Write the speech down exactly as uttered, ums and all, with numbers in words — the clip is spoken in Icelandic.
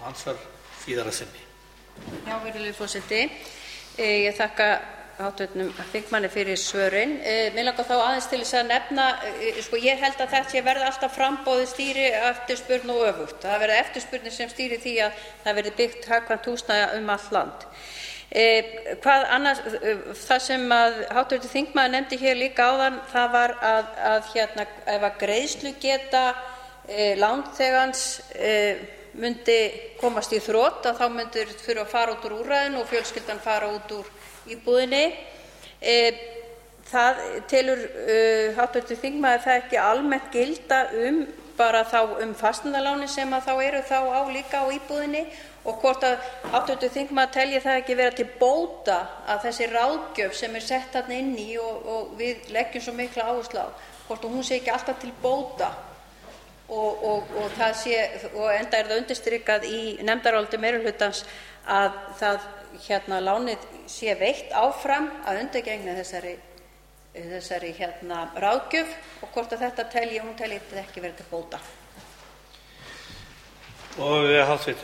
andsvar síðara sinni. Já, virðulegur forseti. Ég þakka háttvirtum þingmanni fyrir svörin. Mig langar þá aðeins til þess að nefna, sko ég held að þetta sé verði alltaf framboðið stýri eftirspurn og öfugt. Það verði eftirspurnin sem stýri því að það verði byggt hagkvæmt húsnæði um allt land. Hvað annars, það sem að háttvirtur þingmaður nefndi hér líka áðan, það var að, að hérna, ef að greiðslugeta e, lánþegans e, myndi komast í þrot, að þá myndir þurfa að fara út úr úrræðinu og fjölskyldan fara út úr íbúðinni. E, það telur e, háttvirtur þingmaður það ekki almennt gilda um bara þá um fasteignalánin sem að þá eru þá á líka á íbúðinni, og hvort að háttvirtur þingmaður telji það ekki vera til bóta að þessi ráðgjöf sem er sett þarna inn í og, og við leggjum svo mikla áherslu á, hvort að hún sé ekki alltaf til bóta og, og, og, það sé, og enda er það undirstrikað í nefndaráliti meirihlutans að það hérna lánið sé veitt áfram að undirgengni þessari, þessari hérna ráðgjöf, og hvort að þetta telji, hún telji þetta ekki vera til bóta. Og háttvirtur